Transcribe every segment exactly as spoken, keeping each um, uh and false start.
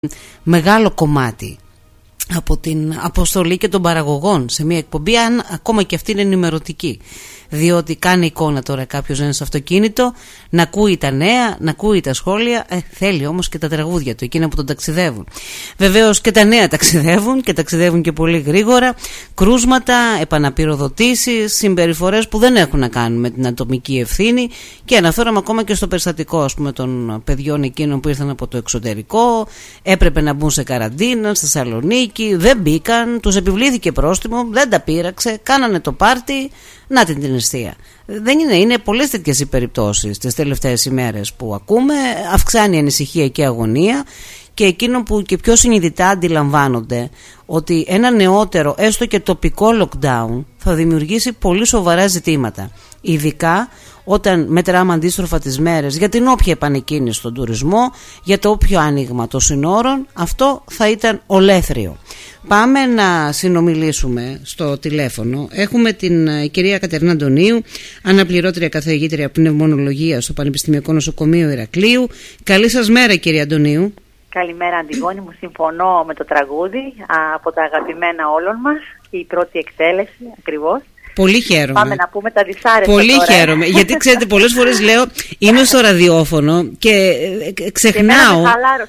μεγάλο κομμάτι από την αποστολή και των παραγωγών σε μια εκπομπή, αν ακόμα και αυτή είναι ενημερωτική. Διότι κάνει εικόνα τώρα κάποιος να είναι στο αυτοκίνητο, να ακούει τα νέα, να ακούει τα σχόλια, ε, θέλει όμως και τα τραγούδια του, εκείνα που τον ταξιδεύουν. Βεβαίως και τα νέα ταξιδεύουν και ταξιδεύουν και πολύ γρήγορα. Κρούσματα, επαναπυροδοτήσεις, συμπεριφορές που δεν έχουν να κάνουν με την ατομική ευθύνη. Και αναφέρομαι ακόμα και στο περιστατικό, ας πούμε, των παιδιών εκείνων που ήρθαν από το εξωτερικό, έπρεπε να μπουν σε καραντίνα στη Θεσσαλονίκη, δεν μπήκαν, τους επιβλήθηκε πρόστιμο, δεν τα πείραξε, κάνανε το πάρτι. Να την την αιστεία. Δεν είναι, είναι πολλές τέτοιες οι περιπτώσεις τις τελευταίες ημέρες που ακούμε. Αυξάνει η ανησυχία και η αγωνία, και εκείνο που και πιο συνειδητά αντιλαμβάνονται ότι ένα νεότερο, έστω και τοπικό lockdown θα δημιουργήσει πολύ σοβαρά ζητήματα. Ειδικά όταν μετράμε αντίστροφα τις μέρες για την όποια επανεκκίνηση στον τουρισμό, για το όποιο άνοιγμα των συνόρων, αυτό θα ήταν ολέθριο. Πάμε να συνομιλήσουμε στο τηλέφωνο. Έχουμε την uh, κυρία Κατερίνα Αντωνίου, αναπληρώτρια καθηγήτρια πνευμονολογία στο Πανεπιστημιακό Νοσοκομείο Ηρακλείου. Καλή σας μέρα, κυρία Αντωνίου. Καλημέρα, Αντιγόνη μου. Συμφωνώ με το τραγούδι από τα αγαπημένα όλων μας και η πρώτη εκτέλεση ακριβώς. Πολύ χαίρομαι. Πάμε να πούμε τα δυσάρεστα. Πολύ τώρα. χαίρομαι. Γιατί ξέρετε, πολλές φορές λέω είμαι στο ραδιόφωνο και ξεχνάω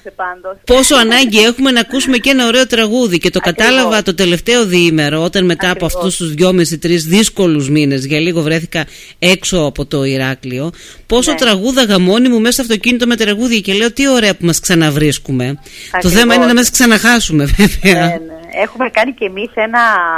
πόσο ανάγκη έχουμε να ακούσουμε και ένα ωραίο τραγούδι. Και το Ακριβώς. κατάλαβα το τελευταίο διήμερο, όταν μετά Ακριβώς. από αυτούς τους δυόμισι τρεις δύσκολους μήνες, για λίγο βρέθηκα έξω από το Ηράκλειο, πόσο ναι. τραγούδαγα μόνη μου μέσα στο αυτοκίνητο με τραγούδια, και λέω τι ωραία που μας ξαναβρίσκουμε. Ακριβώς. Το θέμα είναι να μας ξαναχάσουμε, βέβαια. Ναι, ναι. Έχουμε κάνει και εμείς ένα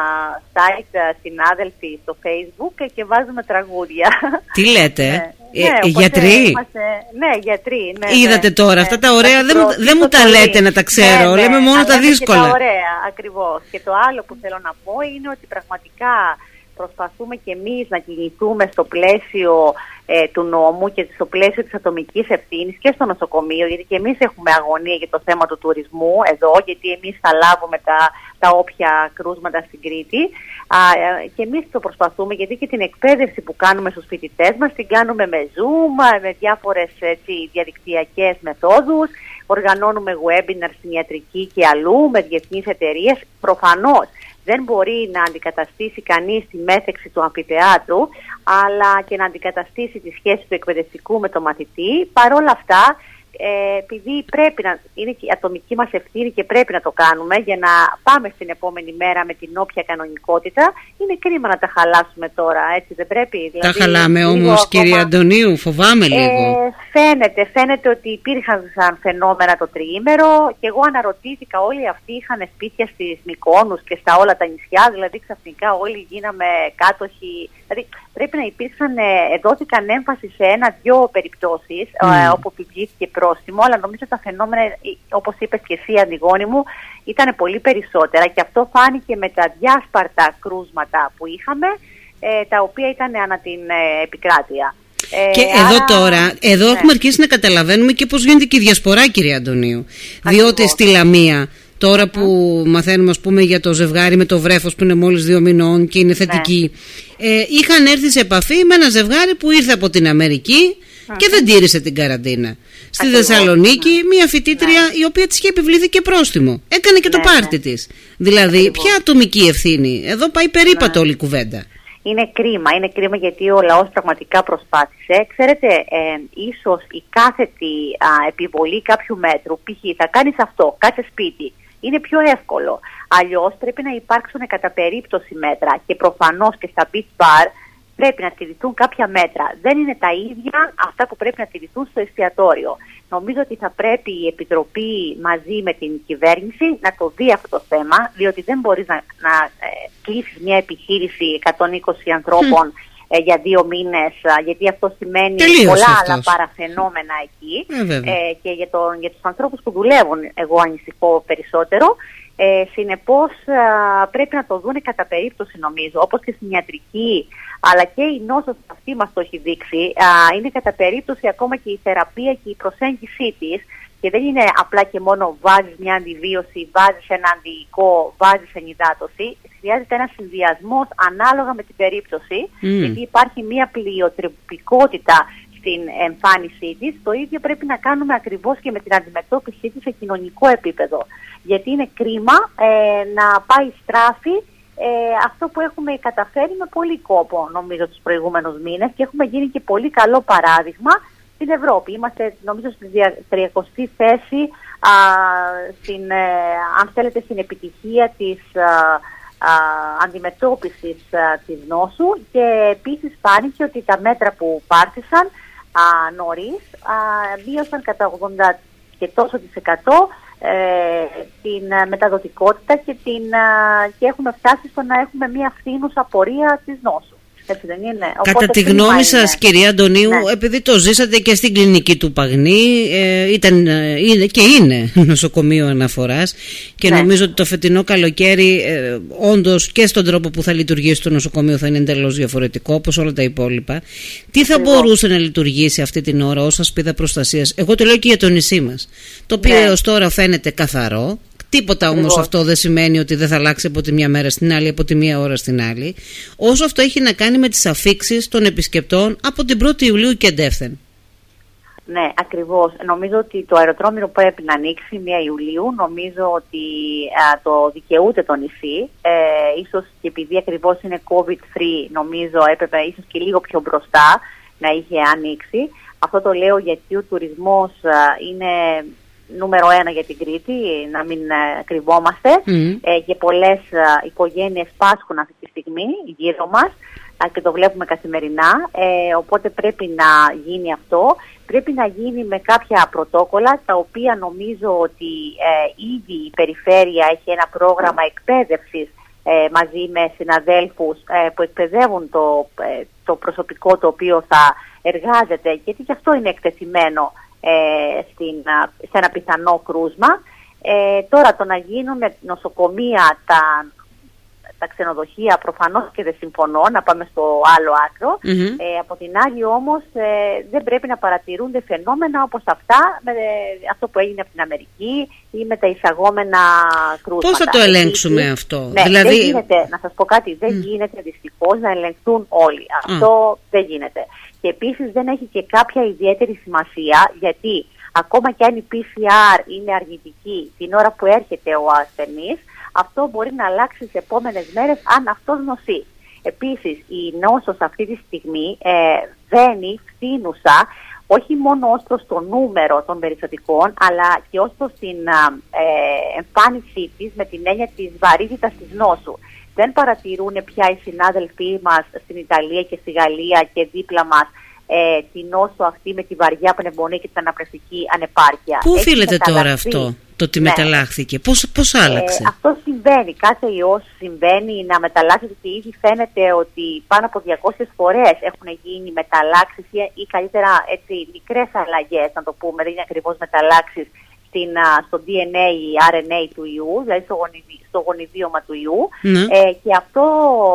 site, συνάδελφοι, στο Facebook, και βάζουμε τραγούδια. Τι λέτε, ναι, ε, ναι, γιατροί. Είμαστε, ναι, γιατροί. Ναι, Είδατε ναι, τώρα, ναι, αυτά τα ωραία ναι, δεν, μου, δεν μου τα λέτε να τα ξέρω, ναι, ναι, λέμε μόνο τα δύσκολα. Και τα ωραία, ακριβώς. Και το άλλο που θέλω να πω είναι ότι πραγματικά προσπαθούμε και εμείς να κινηθούμε στο πλαίσιο ε, του νόμου και στο πλαίσιο της ατομικής ευθύνης και στο νοσοκομείο, γιατί και εμείς έχουμε αγωνία για το θέμα του τουρισμού εδώ, γιατί εμείς θα λάβουμε τα, τα όποια κρούσματα στην Κρήτη. Α, και εμείς το προσπαθούμε, γιατί και την εκπαίδευση που κάνουμε στους φοιτητές μας την κάνουμε με Zoom, με διάφορες έτσι, διαδικτυακές μεθόδους, οργανώνουμε webinar στην ιατρική και αλλού με διεθνείς εταιρείες. Προφανώς δεν μπορεί να αντικαταστήσει κανείς τη μέθεξη του αμφιθεάτρου, αλλά και να αντικαταστήσει τη σχέση του εκπαιδευτικού με το μαθητή. Παρ' όλα αυτά, ε, επειδή πρέπει να είναι και η ατομική μας ευθύνη και πρέπει να το κάνουμε για να πάμε στην επόμενη μέρα με την όποια κανονικότητα, είναι κρίμα να τα χαλάσουμε τώρα, έτσι δεν πρέπει? Δηλαδή, τα χαλάμε όμως, ακόμα... κυρία Αντωνίου, φοβάμαι λίγο. Ε, φαίνεται, φαίνεται ότι υπήρχαν σαν φαινόμενα το τριήμερο, και εγώ αναρωτήθηκα, όλοι αυτοί είχαν σπίτια στις Μυκόνους και στα όλα τα νησιά, δηλαδή ξαφνικά όλοι γίναμε κάτοχοι. Δηλαδή πρέπει να υπήρξαν, ε, δόθηκαν έμφαση σε ένα-δυο περιπτώσεις mm. ε, όπου πηγήθηκε πρόστιμο, αλλά νομίζω τα φαινόμενα, όπως είπες και εσύ, Αντιγόνη μου, ήταν πολύ περισσότερα, και αυτό φάνηκε με τα διάσπαρτα κρούσματα που είχαμε, ε, τα οποία ήταν ανά την ε, επικράτεια. Και ε, εδώ άρα, τώρα, εδώ ναι. έχουμε αρχίσει να καταλαβαίνουμε και πώς γίνεται και η διασπορά, κυρία Αντωνίου. Ακριβώς. Διότι στη Λαμία, τώρα που mm. μαθαίνουμε, ας πούμε, για το ζευγάρι με το βρέφος που είναι μόλις δύο μηνών και είναι θετική, ναι. ε, είχαν έρθει σε επαφή με ένα ζευγάρι που ήρθε από την Αμερική mm. και δεν τήρησε την καραντίνα. Στη Ακριβώς. Θεσσαλονίκη, ναι. μια φοιτήτρια ναι. η οποία της είχε επιβληθεί και πρόστιμο. Έκανε και ναι, το πάρτι ναι. της. Δηλαδή, Ακριβώς. ποια ατομική ευθύνη? Εδώ πάει περίπατο ναι. όλη η κουβέντα. Είναι κρίμα, είναι κρίμα γιατί ο λαός πραγματικά προσπάθησε. Ξέρετε, ε, ίσως η κάθετη α, επιβολή κάποιου μέτρου, π.χ. θα κάνεις αυτό, κάτσε σπίτι, είναι πιο εύκολο. Αλλιώς πρέπει να υπάρξουν κατά περίπτωση μέτρα, και προφανώς και στα beach bar πρέπει να τηρηθούν κάποια μέτρα. Δεν είναι τα ίδια αυτά που πρέπει να τηρηθούν στο εστιατόριο. Νομίζω ότι θα πρέπει η Επιτροπή μαζί με την κυβέρνηση να το δει αυτό το θέμα, διότι δεν μπορείς να, να ε, κλείσεις μια επιχείρηση εκατόν είκοσι ανθρώπων mm. ε, για δύο μήνες, γιατί αυτό σημαίνει Τελείωσε πολλά αυτός. άλλα παραφαινόμενα εκεί. Ε, ε, και για, τον, για τους ανθρώπους που δουλεύουν, εγώ ανησυχώ περισσότερο. Ε, συνεπώς α, πρέπει να το δούνε κατά περίπτωση, νομίζω, όπως και στην ιατρική, αλλά και η νόσος αυτή μας το έχει δείξει. Α, είναι κατά περίπτωση ακόμα και η θεραπεία και η προσέγγιση της, και δεν είναι απλά και μόνο βάζεις μια αντιβίωση, βάζεις ένα αντιϊκό, βάζεις ενυδάτωση. Χρειάζεται ένας συνδυασμός ανάλογα με την περίπτωση, mm. γιατί υπάρχει μια πλειοτροπικότητα στην εμφάνισή της, το ίδιο πρέπει να κάνουμε ακριβώς και με την αντιμετώπιση της σε κοινωνικό επίπεδο. Γιατί είναι κρίμα ε, να πάει στράφη ε, αυτό που έχουμε καταφέρει με πολύ κόπο, νομίζω, τους προηγούμενους μήνες, και έχουμε γίνει και πολύ καλό παράδειγμα στην Ευρώπη. Είμαστε, νομίζω, στην τριακοστή θέση, α, στην, ε, αν θέλετε, στην επιτυχία της α, α, αντιμετώπισης α, της νόσου, και επίσης φάνηκε ότι τα μέτρα που πάρθησαν α, νωρίς α, μείωσαν κατά ογδόντα και τόσο της εκατό ε, την μεταδοτικότητα και, την, α, και έχουμε φτάσει στο να έχουμε μια φθήνουσα πορεία της νόσου. Έτσι δεν είναι? Κατά Οπότε τη γνώμη σας, κυρία Αντωνίου, ναι, επειδή το ζήσατε και στην κλινική του Παγνή, ε, ήταν είναι, και είναι νοσοκομείο αναφοράς, και ναι, νομίζω ότι το φετινό καλοκαίρι ε, όντως και στον τρόπο που θα λειτουργήσει το νοσοκομείο θα είναι εντελώς διαφορετικό, όπως όλα τα υπόλοιπα. Τι θα Ακριβώς. μπορούσε να λειτουργήσει αυτή την ώρα ως ασπίδα προστασίας? Εγώ το λέω και για το νησί μας, το οποίο ναι, έως τώρα φαίνεται καθαρό. Τίποτα όμως αυτό δεν σημαίνει ότι δεν θα αλλάξει από τη μια μέρα στην άλλη, από τη μία ώρα στην άλλη. Όσο αυτό έχει να κάνει με τις αφίξεις των επισκεπτών από την πρώτη Ιουλίου και εντεύθεν. Ναι, ακριβώς. Νομίζω ότι το αεροδρόμιο πρέπει να ανοίξει πρώτη Ιουλίου. Νομίζω ότι α, το δικαιούται το νησί. Ε, ίσως και επειδή ακριβώς είναι COVID free, νομίζω έπρεπε ίσως και λίγο πιο μπροστά να είχε ανοίξει. Αυτό το λέω γιατί ο τουρισμός α, είναι νούμερο ένα για την Κρήτη, να μην ε, κρυβόμαστε, mm. ε, και πολλές ε, οικογένειες πάσχουν αυτή τη στιγμή γύρω μας ε, και το βλέπουμε καθημερινά, ε, οπότε πρέπει να γίνει αυτό. Πρέπει να γίνει με κάποια πρωτόκολλα, τα οποία νομίζω ότι ε, ήδη η περιφέρεια έχει ένα πρόγραμμα εκπαίδευσης ε, μαζί με συναδέλφους ε, που εκπαιδεύουν το, ε, το προσωπικό το οποίο θα εργάζεται, γιατί και αυτό είναι εκτεθειμένο Ε, στην, σε ένα πιθανό κρούσμα. Ε, τώρα το να γίνουν νοσοκομεία τα, τα ξενοδοχεία, προφανώς και δεν συμφωνώ, να πάμε στο άλλο άκρο. Mm-hmm. Ε, από την άλλη όμως ε, δεν πρέπει να παρατηρούνται φαινόμενα όπως αυτά, με, ε, αυτό που έγινε από την Αμερική ή με τα εισαγόμενα κρούσματα. Πώς θα το ελέγξουμε ε, αυτό? Ναι, δηλαδή... δεν γίνεται, να σας πω κάτι, δεν mm. γίνεται δυστυχώς να ελεγχθούν όλοι. Αυτό mm. δεν γίνεται. Και επίσης δεν έχει και κάποια ιδιαίτερη σημασία, γιατί ακόμα και αν η πι σι αρ είναι αρνητική την ώρα που έρχεται ο ασθενής, αυτό μπορεί να αλλάξει τις επόμενες μέρες αν αυτός νοσεί. Επίσης η νόσος αυτή τη στιγμή ε, βαίνει φθήνουσα, όχι μόνο ως προς το νούμερο των περιστατικών, αλλά και ως προς την ε, εμφάνισή της, με την έννοια της βαρύτητας της νόσου. Δεν παρατηρούν πια οι συνάδελφοί μας στην Ιταλία και στη Γαλλία και δίπλα μας ε, την νόσο αυτή με τη βαριά πνευμονία και την αναπνευστική ανεπάρκεια. Πού οφείλεται τώρα αυτό, το ότι ναι. μεταλλάχθηκε, πώς, πώς άλλαξε? Ε, αυτό συμβαίνει, κάθε ιός συμβαίνει να μεταλλάσσεται, και ήδη φαίνεται ότι πάνω από διακόσιες φορές έχουν γίνει μεταλλάξεις ή, ή καλύτερα έτσι μικρές αλλαγές, να το πούμε, δεν είναι ακριβώς μεταλλάξεις, στο ντι εν έι ή αρ εν έι του ιού, δηλαδή στο, γονιδί, στο γονιδίωμα του ιού, mm. ε, και αυτό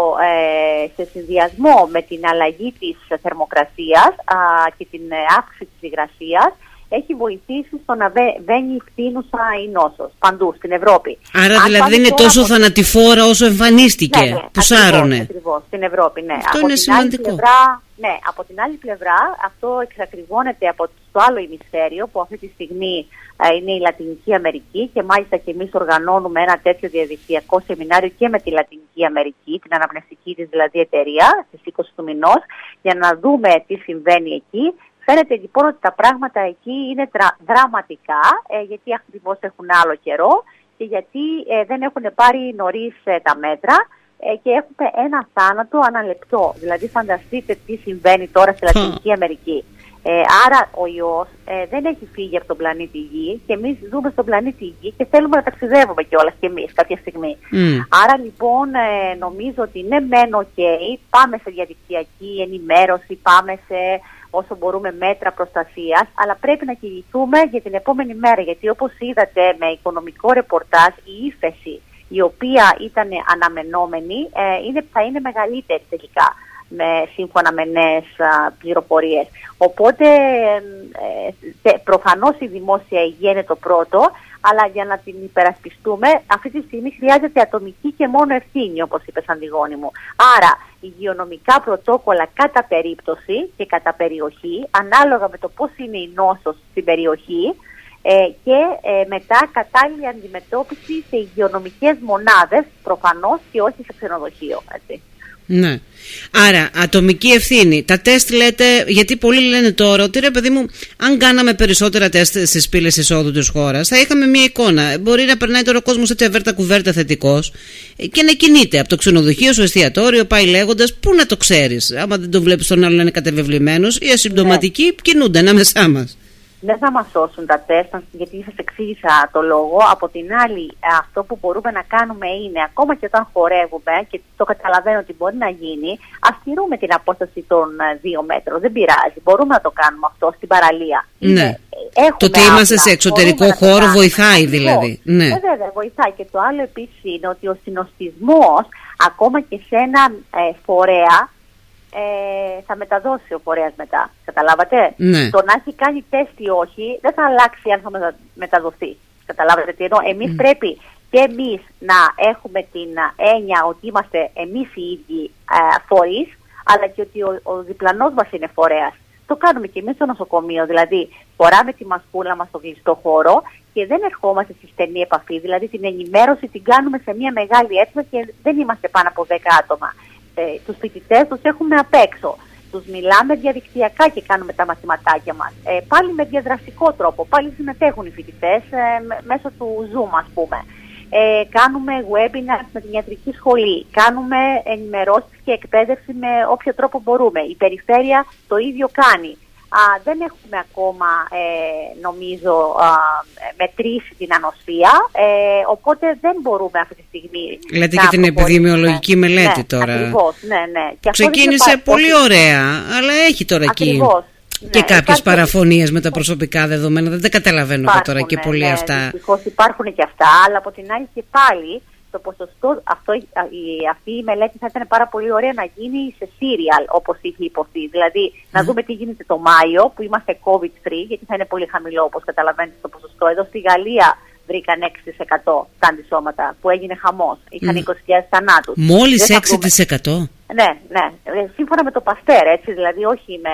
ε, σε συνδυασμό με την αλλαγή της θερμοκρασίας α, και την αύξηση της υγρασίας έχει βοηθήσει στο να βαίνει φθήνουσα η νόσος παντού στην Ευρώπη. Άρα Αν δηλαδή είναι τόσο από... θανατηφόρα όσο εμφανίστηκε, ναι, ναι, που σάρωνε. Ακριβώς, στην Ευρώπη, ναι. Αυτό από είναι την σημαντικό. Άλλη πλευρά, ναι, από την άλλη πλευρά αυτό εξακριβώνεται από το άλλο ημισφαίριο, που αυτή τη στιγμή ε, είναι η Λατινική Αμερική, και μάλιστα και εμείς οργανώνουμε ένα τέτοιο διαδικτυακό σεμινάριο και με τη Λατινική Αμερική, την αναπνευστική της δηλαδή εταιρεία, στις είκοσι του μηνός, για να δούμε τι συμβαίνει εκεί. Φαίνεται λοιπόν ότι τα πράγματα εκεί είναι δρα, δραματικά, ε, γιατί ακριβώς έχουν άλλο καιρό και γιατί ε, δεν έχουν πάρει νωρίς ε, τα μέτρα ε, και έχουμε ένα θάνατο ανά λεπτό. Δηλαδή φανταστείτε τι συμβαίνει τώρα στη Λατινική Αμερική. Ε, άρα ο ιός ε, δεν έχει φύγει από τον πλανήτη Γη, και εμείς ζούμε στον πλανήτη Γη και θέλουμε να ταξιδεύουμε κιόλας κι εμείς κάποια στιγμή. Mm. Άρα λοιπόν ε, νομίζω ότι ναι μεν ok, πάμε σε διαδικτυακή ενημέρωση, πάμε σε όσο μπορούμε μέτρα προστασίας, αλλά πρέπει να κινηθούμε για την επόμενη μέρα, γιατί όπως είδατε με οικονομικό ρεπορτάζ, η ύφεση η οποία ήταν αναμενόμενη ε, είναι, θα είναι μεγαλύτερη τελικά, με, σύμφωνα με νέες α, πληροφορίες. Οπότε ε, ε, προφανώς η δημόσια υγεία είναι το πρώτο, αλλά για να την υπερασπιστούμε αυτή τη στιγμή χρειάζεται ατομική και μόνο ευθύνη, όπως είπες, Αντιγόνη μου. Άρα υγειονομικά πρωτόκολλα κατά περίπτωση και κατά περιοχή, ανάλογα με το πώς είναι η νόσος στην περιοχή, ε, και ε, μετά κατάλληλη αντιμετώπιση σε υγειονομικές μονάδες, προφανώς, και όχι σε ξενοδοχείο, έτσι. Ναι. Άρα, ατομική ευθύνη. Τα τεστ λέτε, γιατί πολλοί λένε τώρα ότι ρε παιδί μου, αν κάναμε περισσότερα τεστ στις πύλες εισόδου της χώρας, θα είχαμε μια εικόνα. Μπορεί να περνάει τώρα ο κόσμος έτσι αβέρτα κουβέρτα θετικός και να κινείται από το ξενοδοχείο στο εστιατόριο, πάει λέγοντας, πού να το ξέρεις. Άμα δεν το βλέπεις τον άλλο να είναι κατεβεβλημένος, οι ασυμπτωματικοί ναι. κινούνται ανάμεσά μας. Δεν θα μας σώσουν τα τεστ, γιατί σας εξήγησα το λόγο. Από την άλλη, αυτό που μπορούμε να κάνουμε είναι, ακόμα και όταν χορεύουμε, και το καταλαβαίνω ότι μπορεί να γίνει, ας τηρούμε την απόσταση των δύο μέτρων. Δεν πειράζει. Μπορούμε να το κάνουμε αυτό στην παραλία. Ναι. Το ότι είμαστε σε εξωτερικό χώρο βοηθάει δηλαδή. Ναι. Ε, βέβαια, βοηθάει. Και το άλλο επίσης είναι ότι ο συνοστισμός, ακόμα και σε ένα ε, φορέα, Ε, θα μεταδώσει ο φορέας μετά. Καταλάβατε? Ναι. Το να έχει κάνει τεστ ή όχι δεν θα αλλάξει αν θα μεταδοθεί. Καταλάβατε τι εννοώ? Εμείς mm. πρέπει και εμείς να έχουμε την έννοια ότι είμαστε εμείς οι ίδιοι ε, φορείς, αλλά και ότι ο, ο διπλανός μας είναι φορέας. Το κάνουμε και εμείς στο νοσοκομείο. Δηλαδή, φοράμε τη μασκούλα μας στο κλειστό χώρο και δεν ερχόμαστε στη στενή επαφή. Δηλαδή, την ενημέρωση την κάνουμε σε μια μεγάλη αίθουσα και δεν είμαστε πάνω από δέκα άτομα. Ε, τους φοιτητές τους έχουμε απ' έξω. Τους μιλάμε διαδικτυακά και κάνουμε τα μαθηματάκια μας. Ε, πάλι με διαδραστικό τρόπο. Πάλι συμμετέχουν οι φοιτητές ε, μέσω του Zoom, ας πούμε. Ε, κάνουμε webinars με την ιατρική σχολή. Κάνουμε ενημερώσεις και εκπαίδευση με όποιο τρόπο μπορούμε. Η περιφέρεια το ίδιο κάνει. Α, δεν έχουμε ακόμα, ε, νομίζω, α, μετρήσει την ανοσία, ε, οπότε δεν μπορούμε αυτή τη στιγμή. Λέτε και την επιδημιολογική μελέτη ναι, τώρα. Ακριβώς, ναι, ναι. Και ξεκίνησε πολύ ωραία, αλλά έχει τώρα ακριβώς, εκεί και ναι, κάποιες υπάρχει... παραφωνίες με τα προσωπικά δεδομένα. Δεν τα καταλαβαίνω υπάρχουν, τώρα και πολύ ναι, αυτά. Δυστυχώς υπάρχουν και αυτά, αλλά από την άλλη και πάλι το ποσοστό, αυτό, η, αυτή η μελέτη θα ήταν πάρα πολύ ωραία να γίνει σε serial, όπως είχε υποθεί. Δηλαδή, mm. να δούμε τι γίνεται το Μάιο, που είμαστε COVID free, γιατί θα είναι πολύ χαμηλό, όπως καταλαβαίνετε, το ποσοστό. Εδώ στη Γαλλία βρήκαν έξι τοις εκατό τα αντισώματα, που έγινε χαμός. Είχαν mm. είκοσι χιλιάδες θανάτους. Μόλις έξι τοις εκατό? Ναι, ναι. Σύμφωνα με το Παστέρ, έτσι, δηλαδή όχι με...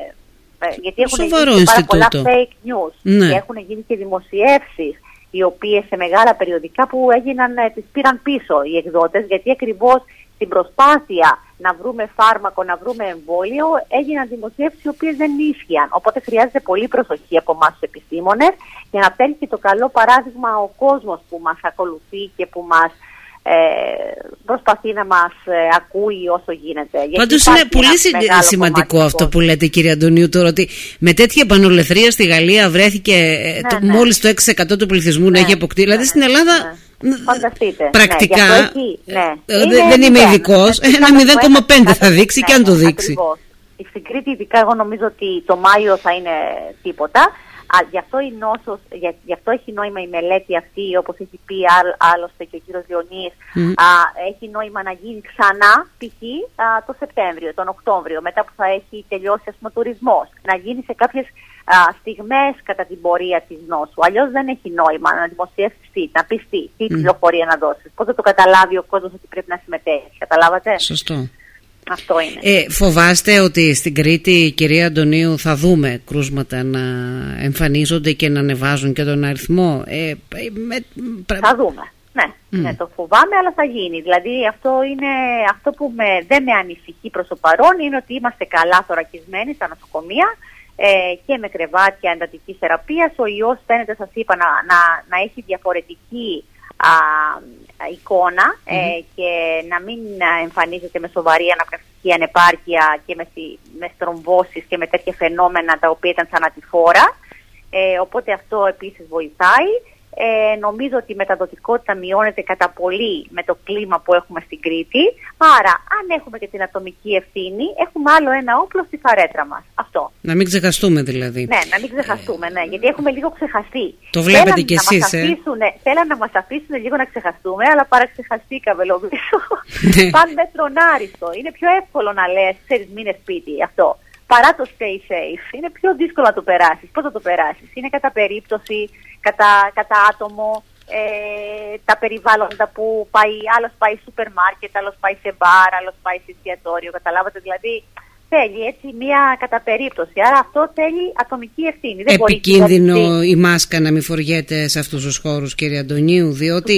Γιατί έχουν Σοβαρό γίνει πάρα πολλά Ινστιτούτο. fake news Ναι. και έχουν γίνει και δημοσιεύσεις, οι οποίες σε μεγάλα περιοδικά που έγιναν, ε, τις πήραν πίσω οι εκδότες, γιατί ακριβώς στην προσπάθεια να βρούμε φάρμακο, να βρούμε εμβόλιο, έγιναν δημοσιεύσεις οι οποίες δεν ίσχυαν. Οπότε χρειάζεται πολύ προσοχή από εμάς τους επιστήμονες για να παίρνει και το καλό παράδειγμα ο κόσμος που μας ακολουθεί και που μας ε, προσπαθεί να μας ε, ακούει όσο γίνεται. Πάντως είναι πολύ σημαντικό αυτό που λέτε, κύριε Αντωνίου, τώρα, ότι με τέτοια επανολεθρία στη Γαλλία βρέθηκε ναι, το, ναι. μόλις το έξι τοις εκατό του πληθυσμού ναι, να έχει αποκτήσει. Ναι, δηλαδή στην Ελλάδα ναι. Φανταστείτε. Πρακτικά ναι, έχει, ναι. δεν, δεν είμαι ειδικός, ένα μηδέν κόμμα πέντε θα δείξει ναι, και αν το δείξει. Ακριβώς. Στην Κρήτη ειδικά εγώ νομίζω ότι το Μάιο θα είναι τίποτα. Α, γι' αυτό η νόσος, για, γι' αυτό έχει νόημα η μελέτη αυτή, όπως έχει πει άλλωστε και ο κύριος Διονύης, mm. α, έχει νόημα να γίνει ξανά π.χ. το Σεπτέμβριο, τον Οκτώβριο, μετά που θα έχει τελειώσει ας πούμε, ο τουρισμός, να γίνει σε κάποιες α, στιγμές κατά την πορεία της νόσου. Αλλιώς δεν έχει νόημα να δημοσιεύσεις τι, να πεις τι, τι mm. πληροφορία να δώσεις. Πώς θα το καταλάβει ο κόσμος ότι πρέπει να συμμετέχει, καταλάβατε? Σωστό. Αυτό είναι. Ε, φοβάστε ότι στην Κρήτη, κυρία Αντωνίου, θα δούμε κρούσματα να εμφανίζονται και να ανεβάζουν και τον αριθμό? Ε, με... Θα δούμε. Ναι, mm. ναι, το φοβάμαι, αλλά θα γίνει. Δηλαδή αυτό, είναι, αυτό που με, δεν με ανησυχεί προς το παρόν είναι ότι είμαστε καλά θωρακισμένοι στα νοσοκομεία ε, και με κρεβάτια εντατικής θεραπείας. Ο ιός φαίνεται, σας είπα, να, να, να έχει διαφορετική α, εικόνα mm-hmm. ε, και να μην εμφανίζεται με σοβαρή αναπνευστική ανεπάρκεια και με, με στρομβώσεις και με τέτοια φαινόμενα τα οποία ήταν θανατηφόρα. Ε, οπότε αυτό επίσης βοηθάει. Ε, νομίζω ότι η μεταδοτικότητα μειώνεται κατά πολύ με το κλίμα που έχουμε στην Κρήτη. Άρα, αν έχουμε και την ατομική ευθύνη, έχουμε άλλο ένα όπλο στη φαρέτρα μας. Αυτό. Να μην ξεχαστούμε δηλαδή. Ναι, να μην ξεχαστούμε, ναι, γιατί έχουμε λίγο ξεχαστεί. Το βλέπετε κι εσείς, ε. Θέλαν να μας αφήσουν λίγο να ξεχαστούμε, αλλά παραξεχαστήκαμε νομίζω. Παν μέτρον άριστο. Είναι πιο εύκολο να λες, ξέρεις, μείνε σπίτι αυτό. Παρά το stay safe. Είναι πιο δύσκολο να το περάσεις. Πώς θα το περάσεις? Είναι κατά περίπτωση. κατά, κατά άτομο. Ε, τα περιβάλλοντα που πάει, άλλος πάει σούπερ μάρκετ, άλλος πάει σε μπαρ, άλλος πάει σε εστιατόριο, καταλάβατε, δηλαδή θέλει έτσι μία κατά περίπτωση, άρα αυτό θέλει ατομική ευθύνη. Δεν επικίνδυνο μπορεί η μάσκα να μην φοριέται σε αυτούς τους χώρους, κύριε Αντωνίου, διότι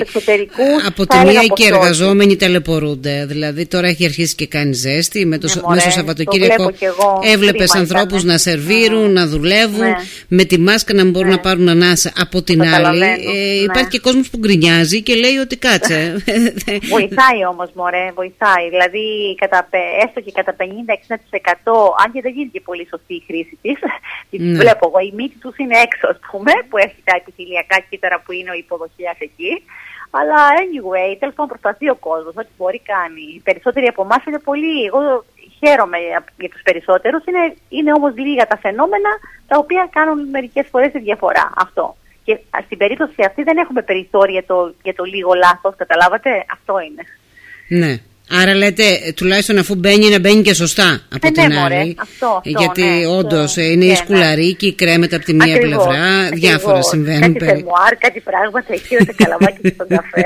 από τη μία μία και οι εργαζόμενοι ταλαιπωρούνται, δηλαδή τώρα έχει αρχίσει και κάνει ζέστη, με το, ναι, μωρέ, μέσω Σαββατοκύριακο έβλεπες ανθρώπους να σερβίρουν, mm. να δουλεύουν, ναι. με τη μάσκα να μην μπορούν ναι. να πάρουν ανάσα. Από την άλλη ε, ναι. υπάρχει και κόσμος που γκρινιάζει και λέει ότι κάτσε. Βοηθάει όμως, μωρέ, βοηθάει, δηλαδή κατά, έστω και κατά πενήντα με εξήντα τοις εκατό, αν και δεν γίνει και πολύ σωστή η χρήση της, ναι. βλέπω εγώ, η μύτη τους είναι έξω, ας πούμε, που έχει τα επιθυλιακά κύτταρα που είναι ο υποδοχείας εκεί. Αλλά anyway, τέλος πάντων προσπαθεί ο κόσμος, ό,τι μπορεί κάνει. Οι περισσότεροι από εμάς είναι πολύ, εγώ χαίρομαι για τους περισσότερους, είναι, είναι όμως λίγα τα φαινόμενα τα οποία κάνουν μερικές φορές τη διαφορά. Αυτό. Και στην περίπτωση αυτή δεν έχουμε περιθώρια για το, για το λίγο λάθος, καταλάβατε, αυτό είναι. Ναι. Άρα λέτε, τουλάχιστον αφού μπαίνει, να μπαίνει και σωστά από ε, την ναι, άλλη. Μωρέ, αυτό, αυτό, γιατί ναι, όντως ναι, είναι ναι, η σκουλαρίκη, κρέμεται από τη μία ακριβώς, πλευρά, ακριβώς, διάφορα συμβαίνουν. Κάτι φερμουάρ, κάτι πράγματα εκεί, ούτε καλαμάκι στον καφέ.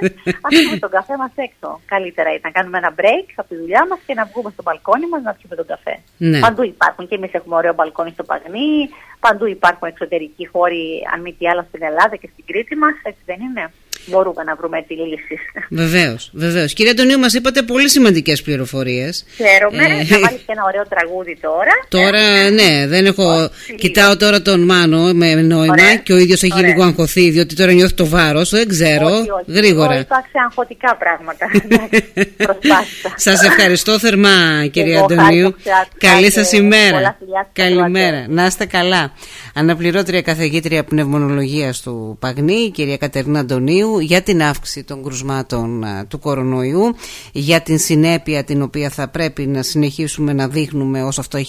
Ας πούμε τον καφέ μας έξω. Καλύτερα ήταν να κάνουμε ένα break από τη δουλειά μας και να βγούμε στο μπαλκόνι μας να πιούμε τον καφέ. Ναι. Παντού υπάρχουν, και εμείς έχουμε ωραίο μπαλκόνι στο Παγνί, παντού υπάρχουν εξωτερικοί χώροι, αν μη τι άλλο, στην Ελλάδα και στην Κρήτη μας, έτσι δεν είναι? Μπορούμε να βρούμε τη λύση. Βεβαίως, βεβαίως. Κύριε Αντωνίου, μας είπατε πολύ σημαντικές πληροφορίες. Χαίρομαι. Ε, να βάλεις και ένα ωραίο τραγούδι τώρα. Τώρα, ναι, δεν έχω. Oh, κοιτάω τώρα τον Μάνο με νόημα. Ωραία. Και ο ίδιος έχει ωραία. λίγο αγχωθεί, διότι τώρα νιώθει το βάρος. Δεν ξέρω. Όχι, όχι. Γρήγορα. Εγώ είπα αγχωτικά πράγματα. Προσπάθησα. Σας ευχαριστώ θερμά, κύριε εγώ, Αντωνίου. Καλή σας ημέρα. Καλημέρα. Να είστε καλά. Αναπληρώτρια καθηγήτρια πνευμονολογίας του Παγνί, η κυρία Κατερίνα Αντωνίου, για την αύξηση των κρουσμάτων του κορονοϊού, για την συνέπεια την οποία θα πρέπει να συνεχίσουμε να δείχνουμε όσο αυτό έχει